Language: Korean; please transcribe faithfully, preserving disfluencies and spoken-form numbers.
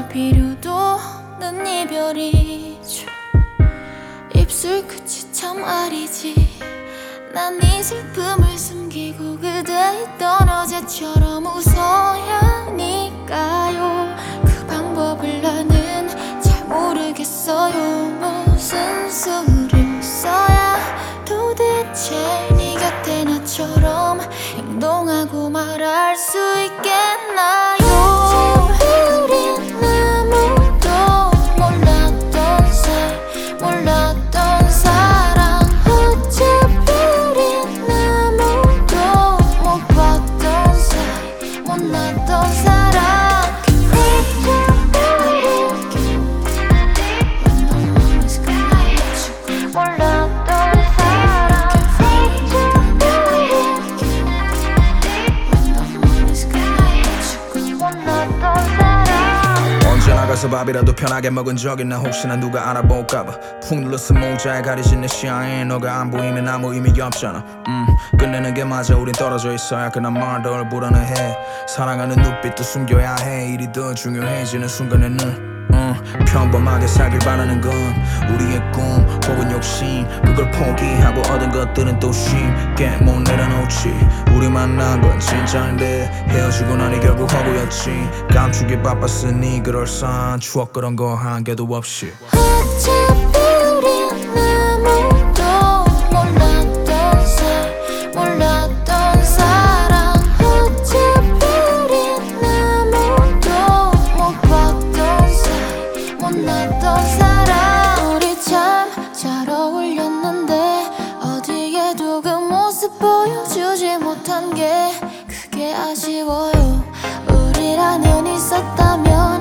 필요도 없는 이별이죠. 입술 끝이 참 아리지. 난 이 슬픔을 숨기고 그대 있던 어제처럼 웃어야 하니까요. 그 방법을 나는 잘 모르겠어요. 무슨 수를 써야 도대체 네 곁에 나처럼 행동하고 말할 수 있겠나요? 우린 아무도 몰랐던 사이, 몰랐던 사랑. 어차피 우린 아무도 못 봤던 사이, 못났던 사랑. 언제 나가서 밥이라도 편하게 먹은 적 있나. 혹시나 누가 알아볼까봐 푹 눌러서 모자에 가려진 내 시야에 너가 안 보이면 아무 의미 없잖아. 음 끝내는 게 맞아. 우린 떨어져 있어야 그난 말덜 불안해. 사랑하는 눈빛도 숨겨야 해. 일이 더 중요해지는 순간에는 음, 평범하게 살길 바라는 건 우리의 꿈 혹은 욕심. 그걸 포기하고 얻은 것들은 또 쉽게 못 내려놓지. 우리 만난 건 진짜인데 헤어지고 나니 결국 허구였지. 감추기 바빴으니 그럴싸한 추억 그런 거 한 개도 없이. 어차피 우린 아무도 몰랐던 사이, 몰랐던 사랑. 어차피 우린 아무도 못 봤던 사이, 못났던 사랑. 우리 참 잘 어울렸는데 어디에도 그 모습 보여주지 못한 게 그게 아쉬워요. 우리라는 있었다면